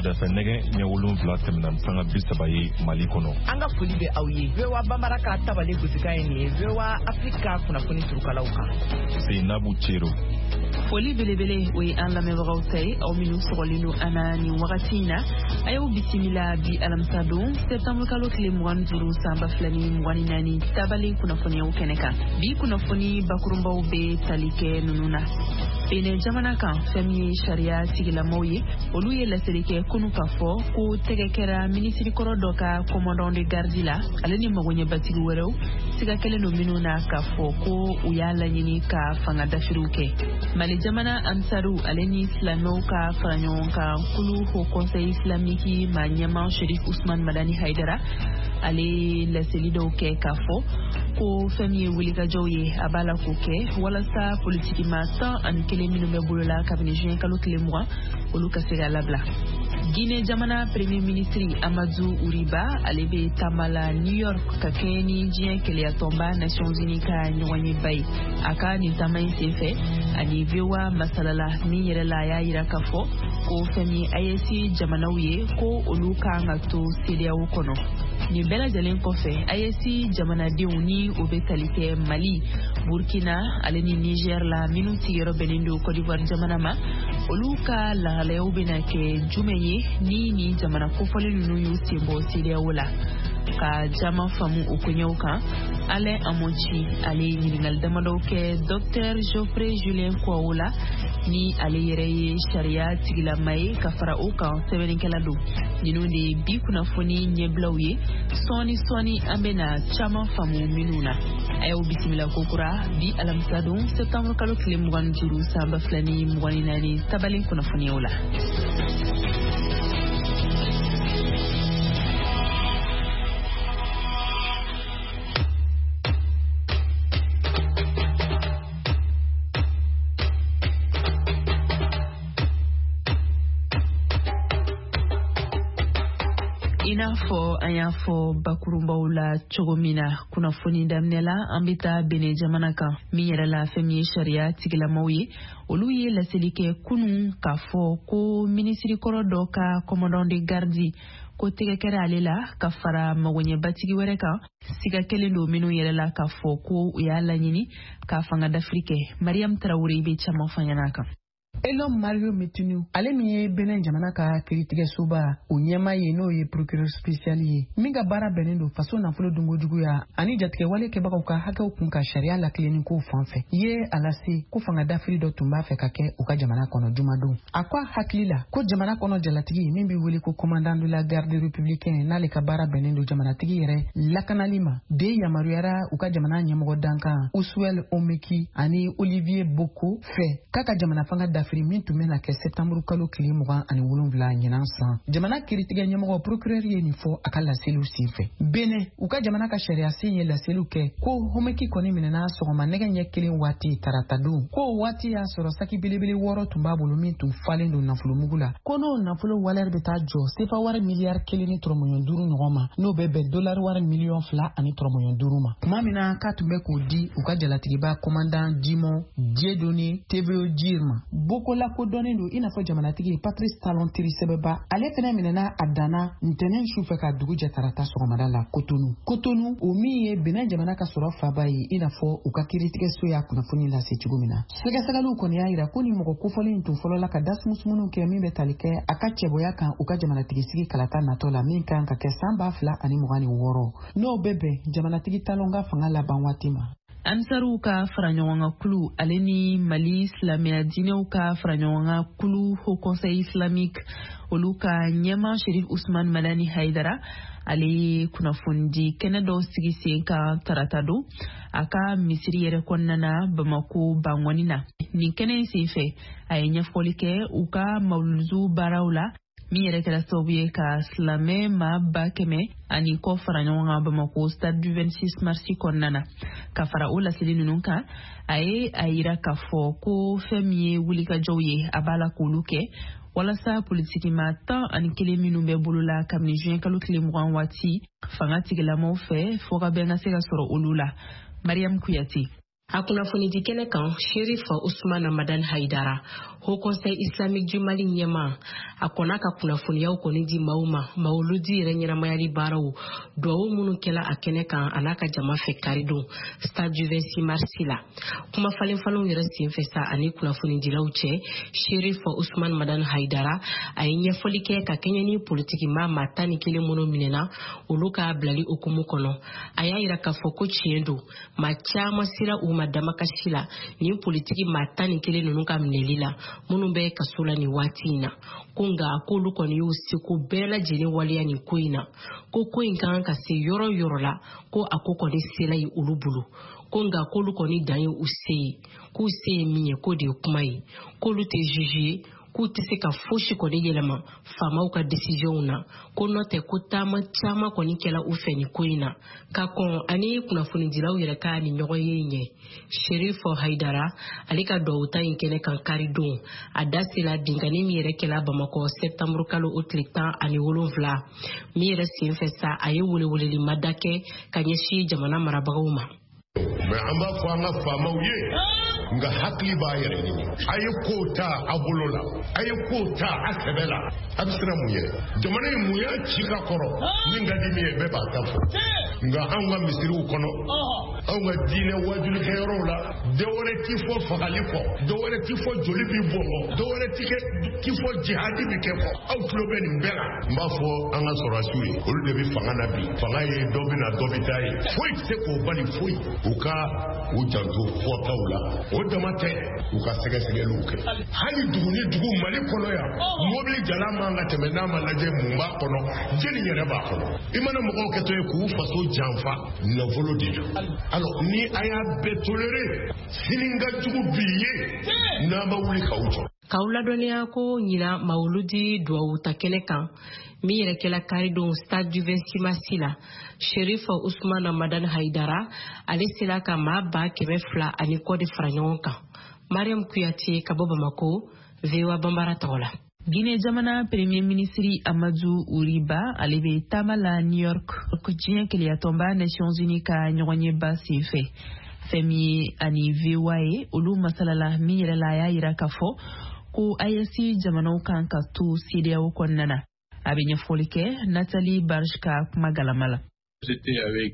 Sɔgɔmada fɛ nɛgɛ ɲɛ 7 tɛmɛna sanga 30 Mali kɔnɔ. An ka foli bɛ aw ye. VOA Bambara ka tabale gosika ye nin ye. VOA Afrika kunnafoni turukalaw kan. Seinabu Cero. Foli belebele o ye an lamɛnbagaw ta ye aw minnu sɔgɔlen don an na nin wagati in na a y'aw bisimila bi alamisa don septembre kalo tile 25 san 2024 tabale kunnafoniyaw kɛnɛ kan. Bi kunnafoni bakurunbaw bɛ tali kɛ ninnu na. Benin jamana kan fɛn min ye sariya sigilamaw ye olu ye laseli kɛ kunu k'a fɔ ko tɛgɛ kɛra minisiri kɔrɔ dɔ ka commandant de garde la ale ni magoɲɛbatigi wɛrɛw siga kelen don minnu na k'a fɔ ko u y'a laɲini ka fanga dafiriw kɛ. Mali jamana Ansaru ale ni silamɛw ka fara ɲɔgɔn kan kulu Haut Conseil Islamique ma ɲɛma Cherif Ousmane Madani Haidara ale laseli dɔw kɛ k'a fɔ ko fɛn min ye wulikajɔw ye a b'a la k'o kɛ walasa politiki ma 11 minnu bɛ bolola kabini juin kalo tile 20 olu ka se ka labila. Guinée jamana premier ministre Amadou Ouriba ale bɛ taamala New York ka kɛɲɛ ni diɲɛ kɛlɛyatɔnba Nations Unies ka ɲɔgɔn ye ba ye. A ka nin taama in senfɛ ani VOA masalala min yɛrɛ la a y'a yira k'a fɔ ko fɛn min AES jamanaw ye ko olu kan ka to CEDEAO kɔnɔ. Nin bɛɛ lajɛlen kɔfɛ AES jamanadenw ni o bɛ tali kɛ Mali, Burkina ale ni Niger la minnu sigiyɔrɔ bɛnnen don Côte d'Ivoire jamana ma olu ka lahalayaw bɛna kɛ jumɛn ye ni nin jamana kofɔlen ninnu y'u sen bɔ CEDEAO la. Ka jama faamu o koɲɛw kan Alain Amonchi ale ye ɲininkali damadɔw kɛ Dr Geoffrey Julien Kouawo la ni ale yɛrɛ ye sariya tigilama ye ka fara o kan sɛbɛnnikɛla don. Ninnu de ye bi kunnafoni ɲɛbilaw ye sɔɔni an bɛna caman faamu minnu na. A y'aw bisimila kokura bi alamisa don septembre kalo tile 25 san 2024 tabalen kunnafoniyaw la. Ina fɔ an y'a fɔ bakurunbaw la cogo min na kunnafoni daminɛ la an bɛ taa Benin jamana kan min yɛrɛ la fɛn min ye sariya tigilamaw ye olu ye laseli kɛ kunun k'a fɔ ko minisiri kɔrɔ dɔ ka commandant de garde ko tɛgɛ kɛra ale la ka fara magoɲɛbatigi wɛrɛ kan siga kelen don minnu yɛrɛ la k'a fɔ ko u y'a laɲini ka fanga dafiri kɛ. Mariam Traoré bɛ caman fɔ ɲɛna kan. Elon Mario Metunu ale min ye Benin jamana ka kiiritigɛsoba o ɲɛma ye n'o ye procureur spécial ye min ka baara bɛnnen don faso nafolo dunkojuguya ani jatigɛwale kɛbagaw ka hakɛw kun ka sariya lakilenni ko fan fɛ ye a lase ko fanga dafiri dɔ tun b'a fɛ ka kɛ u ka jamana kɔnɔ jumadon. A ko a hakili la ko jamana kɔnɔ jalatigi min bɛ wele ko commandant de la garde républicaine n'ale ka baara bɛnnen don jamanatigi yɛrɛ lakanali ma de yamaruyara u ka jamana ɲɛmɔgɔ dankan Usuel Omeki ani Olivier Boko fɛ k'a ka jamana fanga dafiri min tun bɛna kɛ septembre kalo tile 27 ɲinan san. Jamana kiiritigɛ ɲɛmɔgɔ procureur ye nin fɔ a ka laseliw senfɛ. Benin u ka jamana ka sariya sen ye laseliw kɛ ko Homeki kɔni minɛna sɔgɔma nɛgɛ ɲɛ 1 waati tarata don. Ko waati y'a sɔrɔ saki belebele 6 tun b'a bolo min tun falen don nafolo mugu la. Ko n'o nafolo walɛri bɛ taa jɔ sefa wari miliyari 1 ni tɔrɔmɔɲɔ 5 ɲɔgɔn ma n'o bɛ bɛn dolari wari miliyɔn 2 ani tɔrɔmɔɲɔ 5 ma. Tuma min na k'a tun bɛ k'o di u ka jalatigiba commandant Jimon Dieudonné Teveo Jirma. Boko la ko dɔnnen don i n'a fɔ jamanatigi Patrice Talon Tiri sɛbɛba ale fɛnɛ minɛna a danna ntɛnɛn su fɛ ka dugu jɛ tarata sɔgɔmada la Cotonou o min ye Benin jamana ka sɔrɔ faba ye i n'a fɔ u ka kiiritigɛso y'a kunnafoni lase cogo min na. Sɛgɛsɛgɛliw kɔni y'a yira ko ni mɔgɔ kofɔlen tun fɔlɔ la ka dasumusumuniw kɛ min bɛ tali kɛ a ka cɛbɔya kan u ka jamanatigi sigi kalata natɔ la min kan ka kɛ san 2026 n'o bɛ bɛn jamanatigi Talon ka fanga laban waati ma. Ansaru ka fara ɲɔgɔn kan kulu ale ni Mali silamɛya diinɛw ka fara ɲɔgɔn kan kulu Haut Conseil Islamique olu ka ɲɛma Cherif Ousmane Madani Haidara ale ye kunnafoni di kɛnɛ dɔw sigi sen kan tarata don a ka misiri yɛrɛ kɔnɔna na Bamako Bangɔni na. Nin kɛnɛ in senfɛ a ye ɲɛfɔli kɛ u ka mawludu baaraw la min yɛrɛ kɛra sababu ye ka silamɛ maa 100,000 ani kɔ fara ɲɔgɔn kan Bamako stade du 26 mars kɔnɔna na. Ka fara o laseli ninnu kan a ye a yira k'a fɔ ko fɛn min ye wulikajɔw ye a b'a la k'olu kɛ walasa politiki ma 11 minnu bɛ bolola kabini juin kalo tile 20 waati fanga tigilamaw fɛ fo ka bɛn ka se ka sɔrɔ olu la. Mariam Kuyate. A kunnafoni kɛnɛ kan Sheriff Ousmane Madan Haidara, Haut Conseil islamique du Mali ɲɛma, a kɔnna ka kunnafoniyaw kɔni di maaw ma mawuludi yɛrɛ ɲɛnamayali baaraw duwawu minnu kɛla a kɛnɛ kan a n'a ka jama fɛ karidon stade du 26 mars la. Kuma falenfalenw yɛrɛ senfɛ sa ani kunnafonidilaw cɛ, Sheriff Ousmane Madan Haidara a ye ɲɛfɔli kɛ ka kɛɲɛ ni politiki maa 11 minnu minɛna olu ka bilali okumu kɔnɔ. A y'a yira k'a fɔ ko tiɲɛ don maa caman sera u ma damakasi la ni politiki maa 11 ninnu ka minɛli la minnu bɛ kaso la ni waati in na. Ko nka k'olu kɔni y'u seko bɛɛ lajɛlen waleya nin ko in na, ko in kan ka se yɔrɔ yɔrɔ la ko a ko kɔni sela ye olu bolo, ko nka k'olu kɔni dan ye u se ye, k'u se ye min ye k'o de ye kuma ye, k'olu tɛ juge ye, k'u tɛ se ka fosi kɔni yɛlɛma faamaw ka décision na, ko n'o tɛ ko taama caman kɔni kɛla u fɛ ni ko in na, ka kɔn ani kunnafonidilaw yɛrɛ ka ni ɲɔgɔn ye ɲɛ. Sheriff Haidara ale ka dɔwta in kɛnɛ kan karidon a da sela binkani min yɛrɛ kɛla Bamakɔ septembre kalo o tile 17 min yɛrɛ senfɛ sa a ye weleweleli mada kɛ ka ɲɛsin jamana marabagaw ma. Mais an b'a fɔ an ka faamaw ye nga hakili b'a yɛrɛ ɲini a ye ko ta a bolo la a ye ko ta a sɛbɛ la a bɛ siran mun ye jamana in mun y'a ci ka kɔrɔ min ka di min ye bɛɛ b'a ta fɔ nga anw ka misiriw kɔnɔ anw ka diinɛ wajulikɛyɔrɔw la dɔwɛrɛ ti fɔ fagali kɔ dɔwɛrɛ ti fɔ joli bi bɔn dɔwɛrɛ ti fɔ jihadi bi kɛ kɔ aw tulo bɛ nin bɛɛ la n b'a fɔ an ka sɔrɔsiw ye olu de bɛ fanga na bi fanga ye dɔ bɛ na dɔ bɛ taa ye foyi tɛ se k'o bali foyi u ka u janto fɔtaw la o dama tɛ u ka sɛgɛsɛgɛliw kɛ hali dugu ni dugu Mali kɔnɔ yan mobili jala man ka tɛmɛ n'a ma lajɛ mun b'a kɔnɔ jeli yɛrɛ b'a kɔnɔ i mana mɔgɔw kɛ to ye k'u faso janfa nafolo de do alors ni a y'a bɛɛ toléré sini ka jugu bi ye n'an ma wuli k'aw jɔ. K'aw ladɔnniya ko ɲina mawuludi duwawu ta kɛnɛ kan min yɛrɛ kɛla karidon stade du 26 mars la, Sheriff Ousmane Madan Haidara ale sera ka maa 200 ani kɔ de fara ɲɔgɔn kan. Mariam Kuyate ka bɔ Bamako, VOA Bambara tɔgɔ la. Guinée jamana premier ministre Amadou Ouriba ale bɛ taama la New York diɲɛ keleyatɔnba Nations Unies ka ɲɔgɔnɲɛba senfɛ. Fɛn min ye ani VOA ye olu masalala min yɛrɛ la a y'a yira k'a fɔ ko AES jamanaw kan ka to CEDEAO kɔnɔna na. A bɛ ɲɛfɔli kɛ Nathalie Barge ka kuma galama la. J'étais avec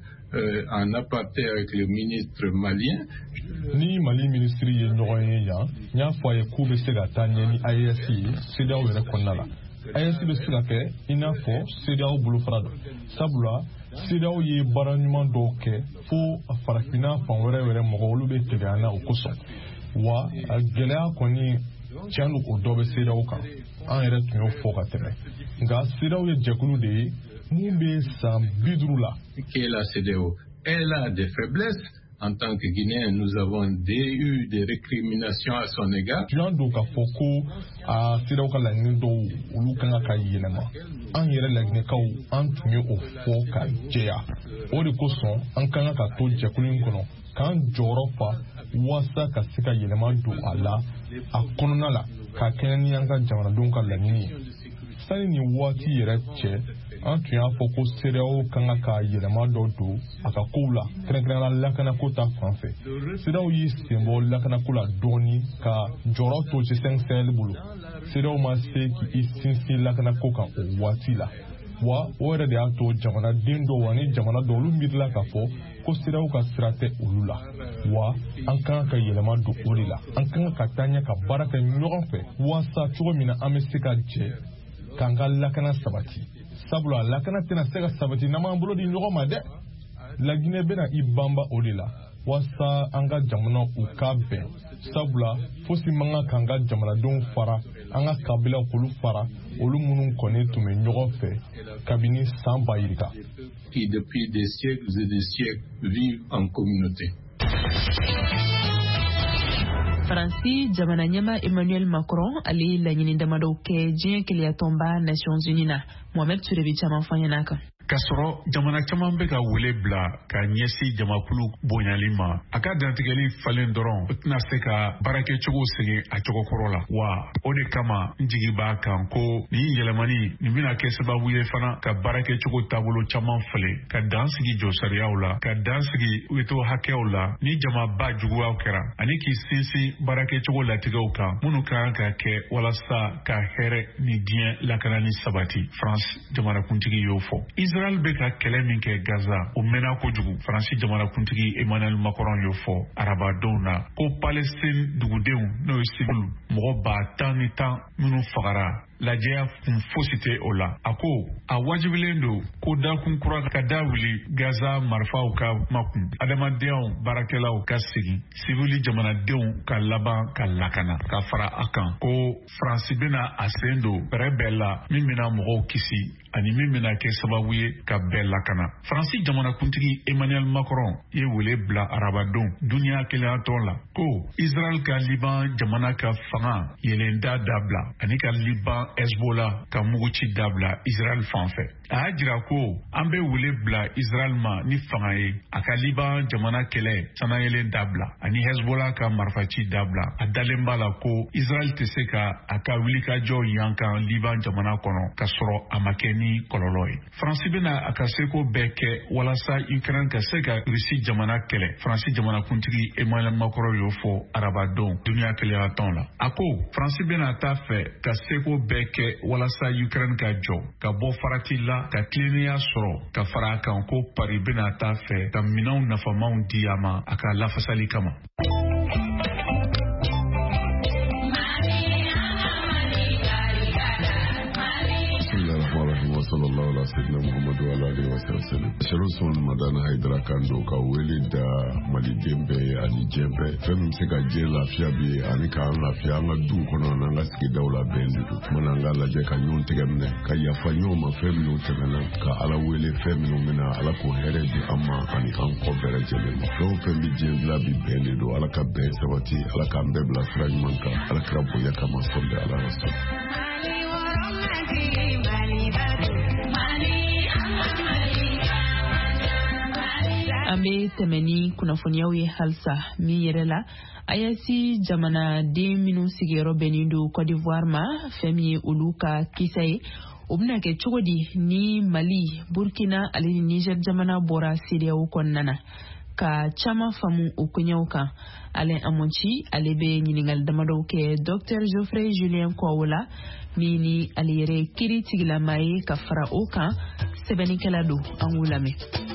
en aparté avec le ministre malien. Ni Mali ministre ye ɲɔgɔn ye yan n y'a fɔ a ye k'u bɛ se ka taa ɲɛ ni AES ye CEDEAO yɛrɛ kɔnɔna la. AES bɛ se ka kɛ i n'a fɔ CEDEAO bolofara don sabula CEDEAO ye baara ɲuman dɔw kɛ fo farafinna fan wɛrɛ mɔgɔ olu bɛ tigɛ an na o kosɔn wa a gɛlɛya kɔni tiɲɛ don o dɔ bɛ CEDEAO kan an yɛrɛ tun y'o fɔ ka tɛmɛ nka CEDEAO ye jɛkulu de ye mun bɛ san 50 la. Qui est la CEDEAO? Elle a des faiblesses. En tant que Guinéen, nous avons eu des récriminations à son égard. Tiɲɛ don k'a fɔ ko a CEDEAO ka laɲini dɔw olu kan ka yɛlɛma an yɛrɛ laginɛkaw an tun ye o fɔ ka jɛya o de kosɔn an kan ka to jɛkulu in kɔnɔ k'an jɔyɔrɔ fa walasa ka se ka yɛlɛma don a la a kɔnɔna la ka kɛɲɛ ni an ka jamanadenw ka laɲini ye sani nin waati yɛrɛ cɛ an tun y'a fɔ ko CEDEAO kan ka yɛlɛma dɔ don a ka kow la kɛrɛnkɛrɛnnenya lakanako ta fan fɛ CEDEAO y'i sen bɔ lakanako la dɔɔni ka jɔyɔrɔ to G5 Sahel bolo CEDEAO ma se k'i sinsin lakanako kan o waati la wa o yɛrɛ de y'a to jamanaden dɔw ani jamana dɔw olu miirila k'a fɔ ko CEDEAO ka sira tɛ olu la wa an kan ka yɛlɛma don o de la an kan ka taa ɲɛ ka baara kɛ ɲɔgɔn fɛ walasa cogo min na an bɛ se ka jɛ k'an ka lakana sabati sabula lakana tɛna se ka sabati n'an m'an bolo di ɲɔgɔn ma dɛ Laginɛ bɛna i banba o de la walasa an ka jamana u ka bɛn sabula fosi man kan k'an ka jamanadenw fara an ka kabila k'olu fara olu minnu kɔni tun bɛ ɲɔgɔn fɛ kabini san ba yirika. Qui depuis des siècles et des siècles vivent en communauté. Faransi jamana ɲɛma Emmanuel Macron ale ye laɲini damadɔw kɛ diɲɛ keleyatɔnba Nations Unies na. Mohamed Ture bɛ caman fɔ an ɲɛna kan. kasɔrɔ jamana caman bɛ ka wele bila ka ɲɛsin jamakulu bonyali ma a ka dantigɛli falen dɔrɔn o tɛna se ka baarakɛcogo segin a cogo kɔrɔ la wa o de kama n jigi b'a kan ko nin yɛlɛmani nin bɛna kɛ sababu ye fana ka baarakɛcogo taabolo caman falen ka dan sigi jɔ sariyaw la ka dan sigi weto hakɛw la ni jamaba juguyaw kɛra ani k'i sinsin baarakɛcogo latigɛw kan minnu kan ka kɛ walasa ka hɛrɛ ni diɲɛ lakanani sabati France jamanakuntigi y'o fɔ Israel bɛ ka kɛlɛ min kɛ Gaza o mɛnna kojugu Faransi jamanakuntigi Emmanuel Macron y'o fɔ arabadenw na ko Palestine dugudenw n'o ye civil mɔgɔ 10,000 minnu fagara lajɛya kun fosi tɛ o la a ko a wajibilen don ko dakun kura ka da wuli Gaza marifaw ka makun adamadenw baarakɛlaw ka segin civil jamanadenw ka laban ka lakana ka fara a kan ko Faransi bɛna a sen don bɛrɛ bɛɛ la min bɛna mɔgɔw kisi ani min bɛna kɛ sababu ye ka bɛɛ lakana Faransi jamanakuntigi Emmanuel Macron ye wele bila arabadenw duniya keleyatɔ la ko Israel ka Liban jamana ka fanga yelenda dabila ani ka Liban Hezbollah ka muguci dabila Israel fanfɛ a y'a jira ko an bɛ wele bila Israel ma ni fanga ye a ka Liban jamana kɛlɛ sanayelen dabila ani Hezbollah ka marifaci dabila a dalen b'a la ko Israel tɛ se ka a ka wulikajɔ yankan Liban jamana kɔnɔ ka sɔrɔ a ma kɛ ni kɔlɔlɔ ye Faransi bɛna a ka seko bɛɛ kɛ walasa Ukraine ka se ka Rusi jamana kɛlɛ Faransi jamanakuntigi Emmanuel Macron y'o fɔ arabadenw duniya keleyatɔn la a ko Faransi bɛna t'a fɛ ka seko bɛɛ kɛ walasa Ukraine ka jɔ ka bɔ farati la ka tilennenya sɔrɔ ka fara a kan ko Paris bɛna t'a fɛ ka minɛnw nafamaw di a ma a ka lafasali kama. sallallahu alaihi wasallam Muhammadu alaihi wasallam shirin sun Madana Haidara kan doka wele da Mali dembe ani jembe fɛn se ka je lafiya bi ani ka lafiya an ka du kɔnɔ n'an ka sigidaw la bɛn de don mana an ka lajɛ ka ɲɔgɔn tɛgɛ minɛ ka yafa ɲɔgɔn ma fɛn minnu tɛmɛna ka Ala wele fɛn minnu bɛna Ala ko hɛrɛ di an ma ani an kɔ bɛɛ lajɛlen ma fɛn o fɛn bi diɲɛ bila bi bɛn de don Ala ka bɛn sabati Ala k'an bɛɛ bila sira ɲuman kan Ala kira bonya kama sɔn bɛ Ala rasul an bɛ tɛmɛ ni kunnafoniyaw ye halisa min yɛrɛ la a y'a si jamanaden minnu sigiyɔrɔ bɛnnen don Côte d'Ivoire ma fɛn min ye olu ka kisa ye o bɛna kɛ cogo di ni Mali, Burkina ale ni Niger jamana bɔra CEDEAO kɔnɔna na ka caman faamu o koɲɛw kan Alain Amonchi ale bɛ ɲininkali damadɔw kɛ Dr Geoffrey Julien Kɔwola min ni ale yɛrɛ kiri tigilama ye ka fara o kan sɛbɛnnikɛla don an k'u lamɛn.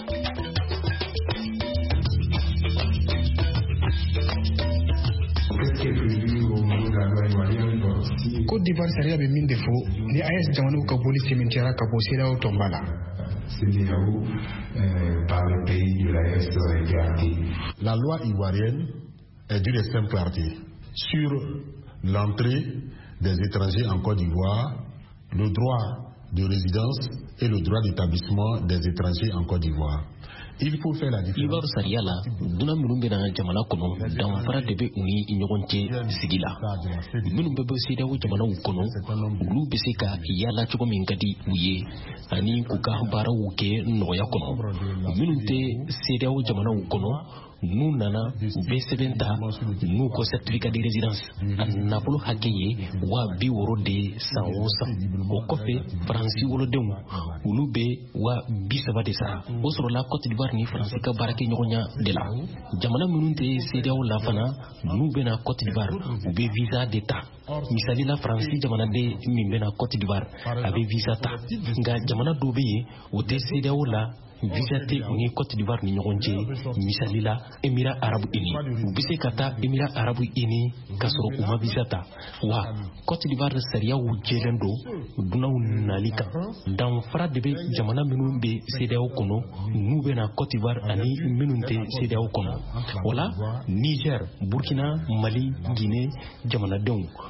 Côte d'Ivoire sariya bɛ min de fɔ ni AES jamanaw ka boli sɛmɛntiyara ka bɔ CEDEAO tɔnba la. La loi ivoirienne est d'une simple clarté sur l'entrée des étrangers en Côte d'Ivoire, le droit de résidence et le droit d'établissement des étrangers en Côte d'Ivoire. Ivoire sariya la dunan minnu bɛ na jamana kɔnɔ danfara de bɛ u ni ɲɔgɔn cɛ sigi la minnu bɛ bɔ CEDEAO jamanaw kɔnɔ olu bɛ se ka yaala cogo min ka di u ye ani k'u ka baaraw kɛ nɔgɔya kɔnɔ minnu tɛ CEDEAO jamanaw kɔnɔ n'u nana u bɛ sɛbɛn ta n'u ko certificat de résidence a nafolo hakɛ ye 60 de san o san o kɔfɛ Faransi wolodenw olu bɛ 30 de sara o sɔrɔla Côte d'Ivoire ni Faransi ka baarakɛ ɲɔgɔnya de la jamana minnu tɛ CEDEAO la fana n'u bɛna Côte d'Ivoire u bɛ visa de ta misali la Faransi jamanaden min bɛna Côte d'Ivoire a bɛ visa ta nka jamana dɔw bɛ yen o tɛ CEDEAO la visa tɛ u ni Côte d'Ivoire ni ɲɔgɔn cɛ misali la Émirats Arabes Unis u bɛ se ka taa Émirats Arabes Unis ka sɔrɔ u ma visa ta wa Côte d'Ivoire sariyaw jɛlen don dunaw nali kan danfara de bɛ jamana minnu bɛ CEDEAO kɔnɔ n'u bɛ na Côte d'Ivoire ani minnu tɛ CEDEAO kɔnɔ wala Niger, Burkina, Mali, Guinée jamanadenw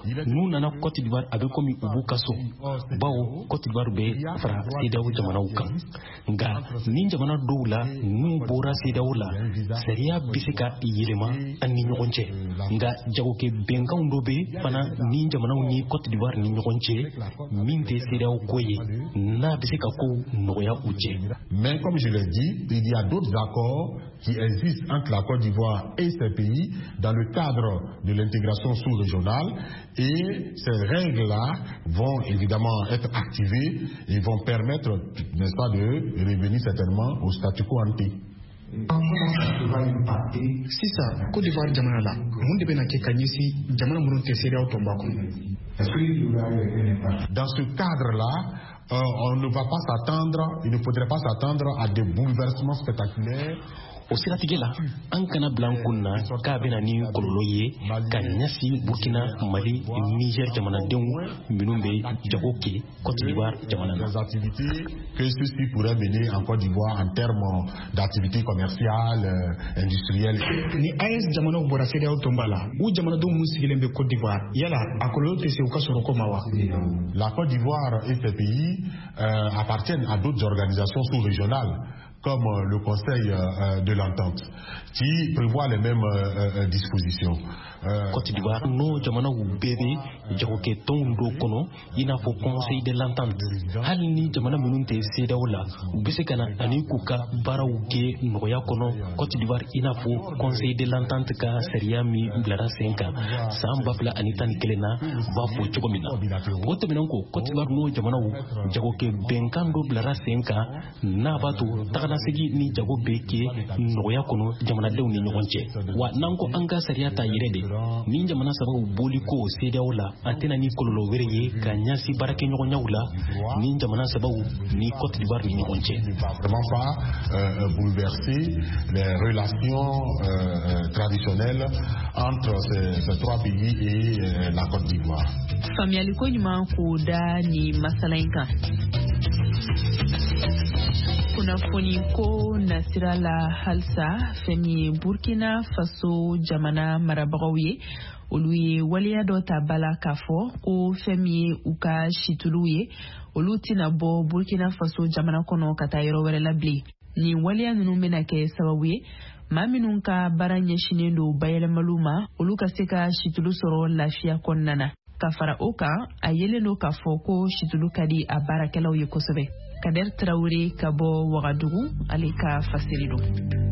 n'u nana Côte d'Ivoire a bɛ komi u b'u ka so bawo Côte d'Ivoire bɛ fara CEDEAO jamanaw kan nka ni jamana dɔw la n'u bɔra CEDEAO la sariya bɛ se ka yɛlɛma an ni ɲɔgɔn cɛ nka jagokɛ bɛnkanw dɔ bɛ fana ni jamanaw ni Côte d'Ivoire ni ɲɔgɔn cɛ min tɛ CEDEAO ko ye n'a bɛ se ka ko nɔgɔya u cɛ. Mais comme je l'ai dit, il y a d'autres accords qui existent entre la Côte d'Ivoire et ces pays dans le cadre de l'intégration sous-régionale et ces règles-là vont évidemment être activées et vont permettre, n'est-ce pas, de revenir certainement au statu quo ante. Sisan Côte d'Ivoire jamana la mun de bɛna kɛ ka ɲɛsin jamana minnu tɛ CEDEAO tɔnba kɔnɔ. Dans ce cadre-là, on ne va pas s'attendre, il ne faudrait pas s'attendre à des bouleversements spectaculaires. O siratigɛ la an kana bila an kun na k'a bɛna ni kɔlɔlɔ ye ka ɲɛsin Burkina, Mali, Niger jamanadenw minnu bɛ jago kɛ Côte d'Ivoire jamana na. Les activités que ceci pourrait mener en Côte d'Ivoire en termes d'activités commerciales, industrielles. Ni AES jamanaw bɔra CEDEAO tɔnba la u jamanadenw mun sigilen bɛ Côte d'Ivoire yala a kɔlɔlɔ tɛ se u ka sɔrɔ ko ma wa? La Côte d'Ivoire et ces pays appartiennent à d'autres organisations sous-régionales comme le Conseil de l'Entente, qui prévoit les mêmes dispositions. Côte d'Ivoire no jamana wu bebe jagokɛ tɔnw dɔ kɔnɔ i n'a fɔ Conseil de l'Entente hali ni jamana minnu tɛ CEDEAO la u bɛ se ka na ani k'u ka baaraw kɛ nɔgɔya kɔnɔ Côte d'Ivoire i n'a fɔ Conseil de l'Entente ka sariya min bilara sen kan san 2011 na b'a fɔ cogo min na o tɛmɛnen kɔ Côte d'Ivoire no jamana wu jagokɛ bɛnkan dɔ bilara sen kan n'a b'a to taganasegi ni jago bɛ kɛ nɔgɔya kɔnɔ jamanadenw ni ɲɔgɔn cɛ wa n'an ko an ka sariya ta yɛrɛ de ni jamana sababu boli ko CEDEAO la a tɛna ni kɔlɔlɔ wɛrɛ ye ka ɲɛsin baarakɛɲɔgɔnyaw la ni jamana sababu ni Côte d'Ivoire ni ɲɔgɔn cɛ. Vraiment pas bouleverser les relations traditionnelles entre ces trois pays et la Côte d'Ivoire. Faamuyali ko ɲuman k'o da ni masala in kan. Kunnafoni ko nasira la halsa fɛn min ye Burkina Faso jamana marabagaw ye olu ye waleya dɔ ta bala k'a fɔ ko fɛn min ye u ka situluw ye olu tɛna bɔ Burkina Faso jamana kɔnɔ ka taa yɔrɔ wɛrɛ la bilen. Nin waleya ninnu bɛna kɛ sababu ye maa minnu ka baara ɲɛsinnen don bayɛlɛmaliw ma olu ka se ka situlu sɔrɔ lafiya kɔnɔna na. Ka fara o kan a yelen don k'a fɔ ko situlu ka di a baarakɛlaw ye kosɛbɛ. Kader Traoré ka bɔ Wagadugu ale ka fasiri don.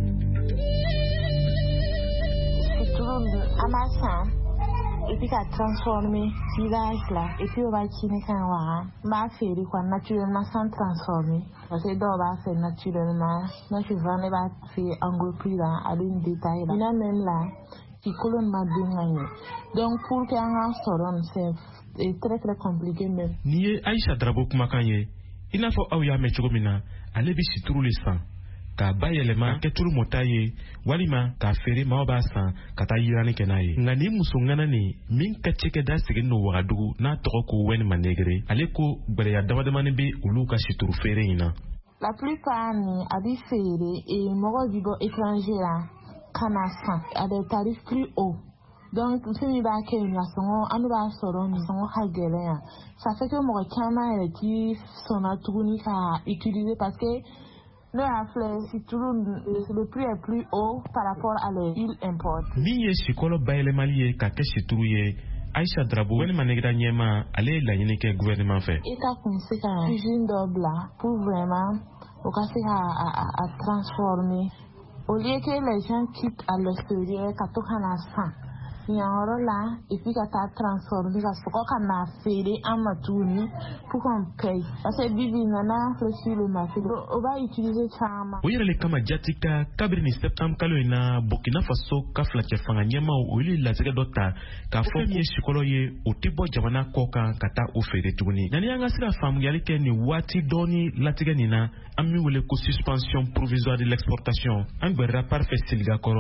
Situlu ama san et puis ka transformer village là et puis on va chiner kan wa ma feere quoi naturellement sans transformer parce que dɔw b'a fait naturellement moi je vends ba fait en gros prix là à une détail là même là qui colonne ma dingue donc pour que an sɔrɔ c'est très très compliqué même. Ni ye Aïcha Drabo kumakan ye i n'a fɔ aw y'a mɛn cogo min na ale bɛ situlu le san k'a bayɛlɛma kɛ tulu mɔta ye walima k'a feere maaw b'a san ka taa yiranni kɛ n'a ye nka nin muso ŋana nin min ka cɛkɛda sigilen don Wagadugu n'a tɔgɔ ko Wɛni Manegere ale ko gbɛrɛya damadamani bɛ olu ka situlu feere in na. La plupart ni a bɛ feere mɔgɔw bi bɔ étranger la ka na san à des tarifs plus hauts. Donc fɛn min b'a kɛ yen sɔngɔ an b'a sɔrɔ nin sɔngɔ ka gɛlɛn yan ça fait que mɔgɔ caman yɛrɛ ti sɔnna tuguni ka utiliser parce que ne y'a filɛ situlu le prix est plus haut par rapport à les huiles importées. Min ye sikɔlɔ bayɛlɛmali ye ka kɛ situlu ye Aïcha Drabo Wɛni Manegera ɲɛma ale ye laɲini kɛ gouvernement fɛ. État kun se ka usine dɔ bila pour vraiment o ka se ka transformer au lieu que les gens quittent à l'extérieur ka to ka na san. Yɔrɔ la et puis ka taa transformer ka sɔgɔ ka na feere an ma tuguni pour qu'on paye parce que bibi nana filɛ sur le marché o b'a utiliser caman. O yɛrɛ le kama Jatika kabiri ni septembre kalo in na Burkina Faso ka filacɛ fanga ɲɛmaw olu ye latigɛ dɔ ta k'a fɔ min ye sikɔlɔ ye o tɛ bɔ jamana kɔ kan ka taa o feere tuguni. Yanni an ka se ka faamuyali kɛ nin waati dɔɔni latigɛ nin na an min wele ko suspension provisoire de l'exportation an gbɛrɛla parfait Seligakɔrɔ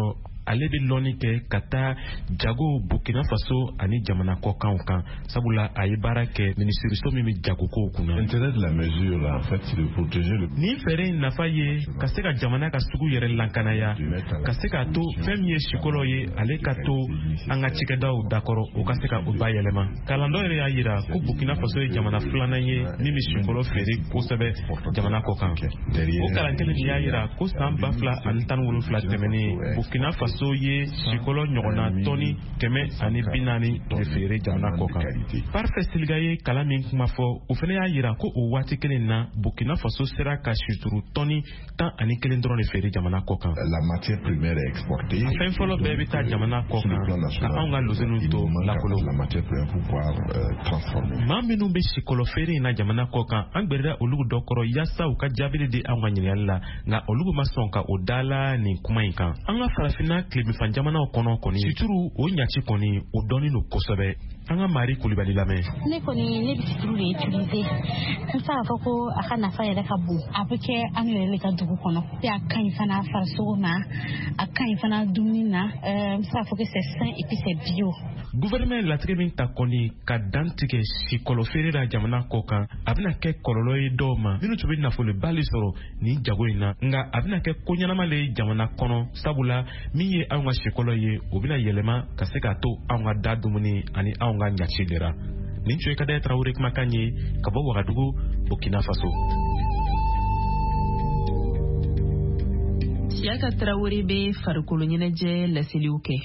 ale bɛ lɔnni kɛ ka taa jago Burkina Faso ani jamana kɔkanw kan sabula a ye baara kɛ minisiriso min bɛ jagokow kunna. L'intérêt de la mesure là, en fait, c'est de protéger le. Ni fɛɛrɛ in nafa ye ka se ka jamana ka sugu yɛrɛ lankanaya ka se k'a to fɛn min ye sikɔlɔ ye ale ka to an ka cikɛdaw dakɔrɔ o ka se ka o bayɛlɛma. Kalan dɔ yɛrɛ y'a yira ko Burkina Faso ye jamana filanan ye min bɛ sikɔlɔ feere kosɛbɛ jamana kɔkan. O kalan kelen y'a yira ko san 2017 tɛmɛnen Burkina Faso ye sikɔlɔ ɲɔgɔnna tɔni 140 de feere jamana kɔkan. Parfait Siliga ye kalan min kuma fɔ o fana y'a yira ko o waati kelen na Burkina Faso sera ka situru tɔni 11 dɔrɔn de feere jamana kɔkan. La matière première est exportée. Fɛn fɔlɔ bɛɛ bɛ taa jamana kɔkan ka anw ka lozeniw to lakolo. La matière première pour pouvoir transformer. Maa minnu bɛ sikɔlɔ feere in na jamana kɔkan an gbɛrɛla olu dɔ kɔrɔ yaasa u ka jaabili di anw ka ɲininkali la nka olu ma sɔn ka o dala nin kuma in kan. An ka farafinna tilebinfan jamanaw kɔnɔ kɔni situru o ɲaci kɔni o dɔɔnin don kosɛbɛ. An ka Mari Kulibali lamɛn. Ne kɔni ne bɛ situru de utiliser n t'a fɔ ko a ka nafa yɛrɛ ka bon a bɛ kɛ an yɛrɛ de ka dugu kɔnɔ a ka ɲi fana farisogo ma a ka ɲi fana dumuni na n t'a fɔ que c'est sain et puis c'est bio. Gouvernement latigɛ min ta kɔni ka dan tigɛ sikɔlɔ feere la jamana kɔkan a bɛna kɛ kɔlɔlɔ ye dɔw ma minnu tun bɛ nafolobali sɔrɔ nin jago in na nka a bɛna kɛ ko ɲɛnama le ye jamana kɔnɔ sabula min ye anw ka sikɔlɔ ye o bɛna yɛlɛma ka se k'a to anw ka da dumuni ani anw ka ɲaci de la. Nin tun ye Kadaya Tarawele kumakan ye ka bɔ Wagadugu Burkina Faso. Siaka Traoré bɛ farikolo ɲɛnajɛ laseliw kɛ.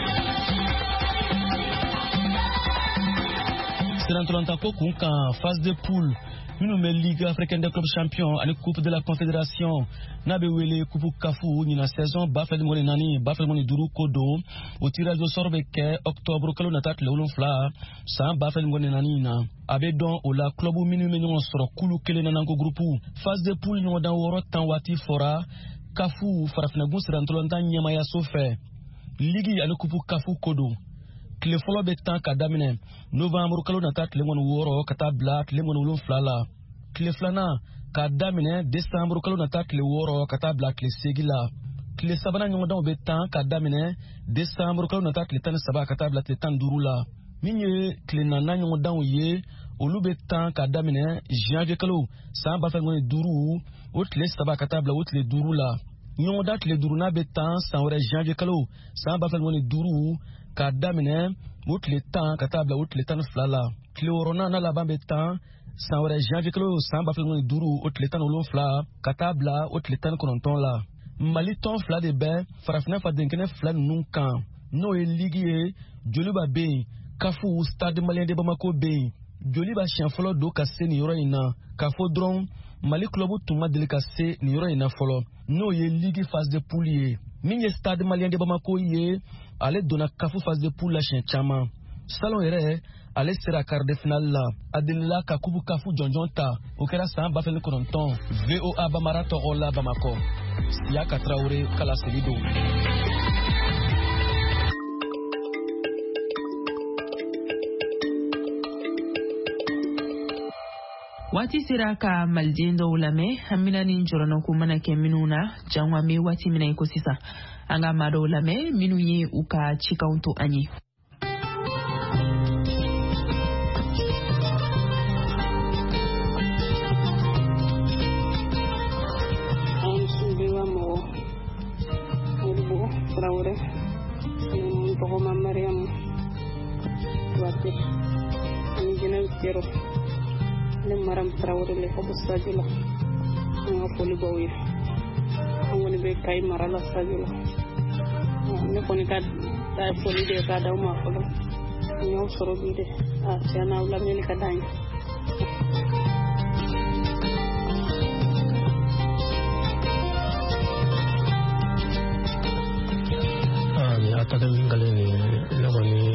Siranturanta ko kun kan phase de poule minnu bɛ Ligue africaine des clubs champions ani Coupe de la Confédération n'a bɛ wele Coupe Kafu ɲina saison 2014 ko don o tirage au sort bɛ kɛ octobre kalo nata tile 7 san 2014 na a bɛ dɔn o la club minnu bɛ ɲɔgɔn sɔrɔ kulu kelen na ko groupe phase de poule ɲɔgɔndan 6 tan waati fɔra Kafu farafinnagun siranturanta ɲɛmayaso fɛ Ligue ani Coupe Kafu ko don. Tile fɔlɔ bɛ tan ka daminɛ novembre kalo nata tile 6 ka taa bila tile 7 la. Tile filanan ka daminɛ décembre kalo nata tile 6 ka taa bila tile 8 la. Tile sabanan ɲɔgɔndanw bɛ tan ka daminɛ décembre kalo nata tile 17 ka taa bila tile 15 la. Min ye tile naaninan ɲɔgɔndanw ye olu bɛ tan ka daminɛ janvier kalo san 2015 o tile 3 ka taa bila o tile 5 la. Ɲɔgɔndan tile 5nan bɛ tan san wɛrɛ janvier kalo san 2015 ka daminɛ o tile 10 ka taa bila o tile 12 la. Tile 6nan na laban bɛ tan san wɛrɛ janvier kalo san 2015 o tile 17 ka taa bila o tile 19 la. Mali tɔn 2 de bɛ farafinna fadenkɛnɛ 2 ninnu kan n'o ye Ligue ye Joliba bɛ yen Kafu Stade Malien de Bamako bɛ yen. Joliba siɲɛ fɔlɔ don ka se nin yɔrɔ in na k'a fɔ dɔrɔn Mali club tun ma deli ka se nin yɔrɔ in na fɔlɔ n'o ye Ligue phase de poule ye. Min ye Stade Malien de Bamako ye ale donna Kafu phase de poule la siɲɛ caman. Salon yɛrɛ ale sera quart de finale la a delila ka Coupe Kafu jɔnjɔn ta o kɛra san 2009 VOA Bamara tɔgɔ la Bamakɔ. Siaka Traoré kala segi don. Waati sera ka maliden dɔw lamɛn an bɛna nin jɔrɔna ko mana kɛ minnu na jango an bɛ waati min na i ko sisan an ka maa dɔw lamɛn minnu ye u ka cikanw to an ye. ne maram Traoré le ko Sadio la nga foli bawe ngoni be kay marala Sadio la ne ko ni ka da foli de ka da ma folo ñoo soro bi de tiana wala ni ka dañ atada ngale ni ne ko ni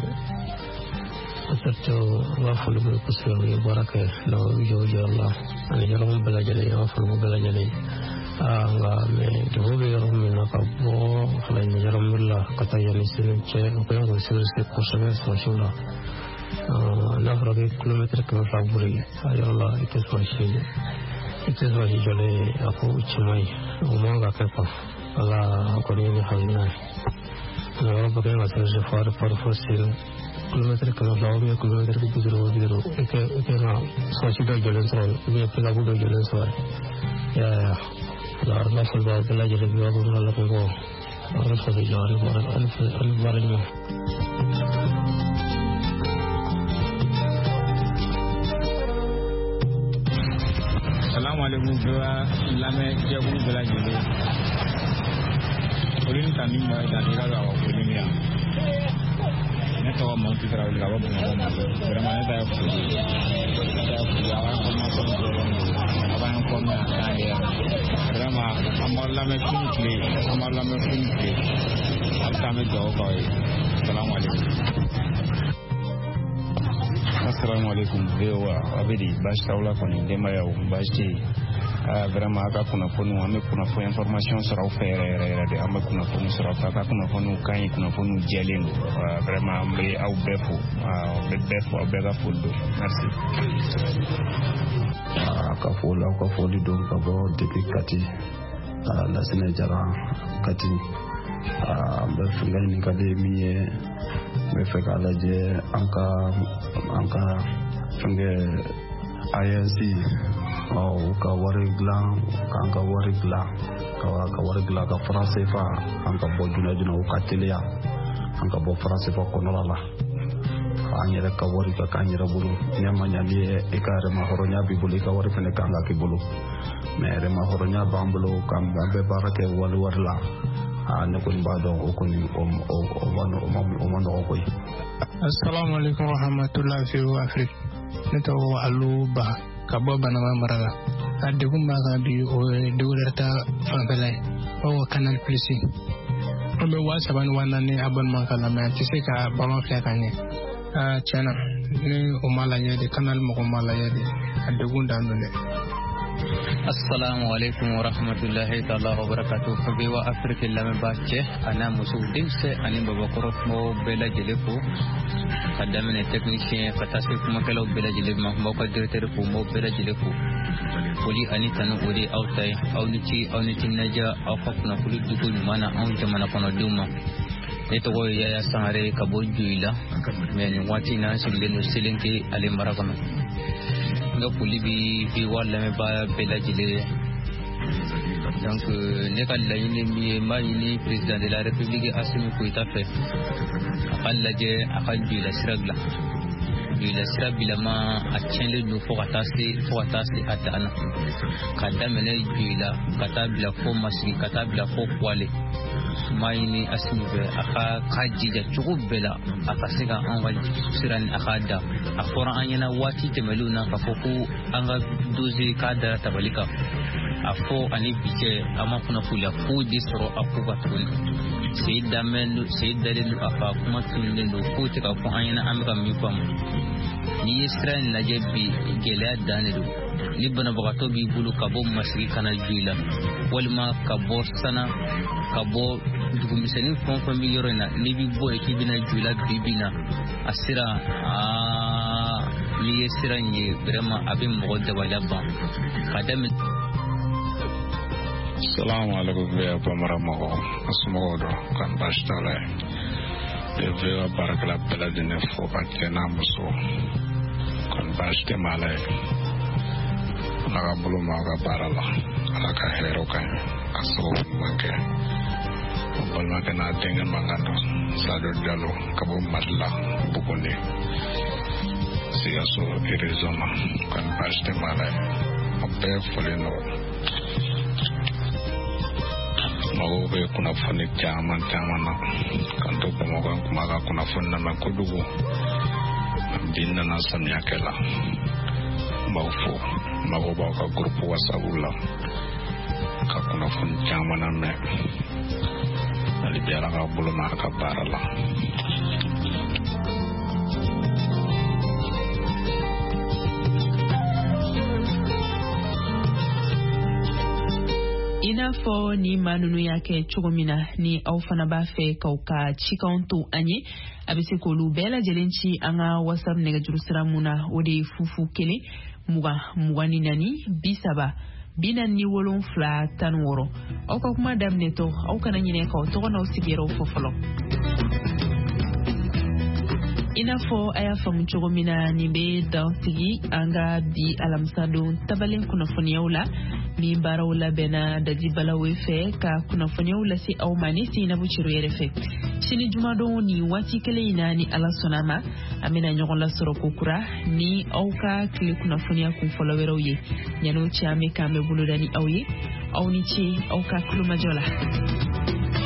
surtout waa fulu bu kusuru yu baraka no jojo Allah ani jaram bala jale wa fulu bala jale nga me to be yarum na ka bo fala ni jaram billa kata yani sinu che ko yango sinu se ko sabe so shula na fara kilometer ko fa buri ayalla ite so shi ite so jole ako chimai o manga ka pa ala ko ni halna no ba ga sa je far fosil kilometer ka law me kilometer ku bidro ke na so chi do jelen so me pe ga bu do jelen so ya la na fal ba la jele bi wa ko la ko ala fa de jari wa al barino Assalamu alaikum wa lame jabu bela jele Olin tani mo da diga ga wa olin ya ne to mo ti tra ga wa mo pero ma ne da ko ya wa ko ma so ba ko ma ta ya pero ma amor lame finki alta me do ko assalamu alaikum vewa abidi bashtaula ko ni dema ya umbashti vraiment aka kuna fonu ame kuna fo information sera ofere de ame kuna fonu sera aka kuna fonu kan kuna fonu jelen vraiment ambe au befo au bega fuldo merci aka foli do ka bo depuis kati la Sénégal kati ambe fulani kale miye me feka laje anka funge INC ka warigla ka français fa anka bo juna ka telia anka bo français fa konola anyere ka wari ka kanyere bulu nyama nyali e kare ma horonya bi bulu ka wari fene kanga ki bulu mere ma horonya bambulo kam be barake wal warla ne ko mbado ko ni o mano ko yi assalamu alaikum warahmatullahi wa afrika neto alu ba ka baba na maraga ade kuma ga bi o de wurata fanbelay o canal plus o me wa saban wannan ne abon man kala ma ti se ka ba ma fya kan ne chana ni o mala ya de canal mo ko mala ya de ade gunda ndone assalamu alaikum warahmatullahi ta'ala wabarakatuh bewa afrika lama bache ana musu dimse ani babakoro mo bela jelepo kadamene technicien fatase kuma kala bela jelepo mo ko directeur ko mo bela jelepo poli ani tanu odi outai awniti naja afakuna kulu dugul mana on jamana kono duma eto go ya sangare kabo juila men wati na singelo silenke ale marakono nga poli bi wala me ba bela jele donc ne kala yini mi ma yini président de la république Assimi Goïta fait akalla je akaju la siragla bila sirabila ma achende no fokatasi atana kadamene bila katabila fo masiki katabila fo kwale mayini Assimi be aka kajija chukubela akasika anwal siran akada afora anyana wati temeluna kafoku anga dozi kada tabalika afo ani bije ama kuna fula fu disro akuga tun seydalelu afa kuma tunle no futi ka fu anyana amka mikwam ni Israel na jebi gele danidu libana bagato bi bulu kabo masri kana juila walma kabo sana kabo dugumisani fon mi yorena ni bi boy ki bina juila bibina asira ni Israel ni vraiment abim mogoda wala ban kadam assalamu alaikum ya pamaramo asmodo kan bastale de barakala beladine fo akena muso kan baste malay laga bulu maga barala alaka hero kan aso manke bol makana tengen mangando sado dalo kabo madla bukuni siaso irizoma kan baste malay abe folino magobe kuna fani jaman na kanto pomoga kumaga kuna fonna na kudugu binna na samya kala mawfo magoba ka grupu wasabula ka kuna fon jaman na ali biara ka bulu na ka barala inafo ni manunu yake chugumina ni aufana bafe kauka chikauntu anye abise kolu bela jelenchi anga wasab nega jurusira muna ode fufu kele muga mugani nani bisaba 46 aw ka kuma daminɛ to aw kana ɲinɛ ka tɔgɔ n'aw sigiyɔrɔ fɔ fɔlɔ. I n'a fɔ a y'a faamu cogo min na nin bɛ dansigi an ka bi alamisa don tabalen kunnafoniyaw la min baaraw labɛnna dajibalaw fɛ ka kunnafoniyaw lase aw ma ni Seinabu Ciro yɛrɛ fɛ. Sini jumadon ni waati kelen in na ni Ala sɔnna ma an bɛna ɲɔgɔn lasɔrɔ kokura ni aw ka tile kunnafoniya kunfɔlɔ wɛrɛw ye. Yan'o cɛ an bɛ k'an bɛ boloda ni aw ye aw ni ce aw ka kulomajɔ la.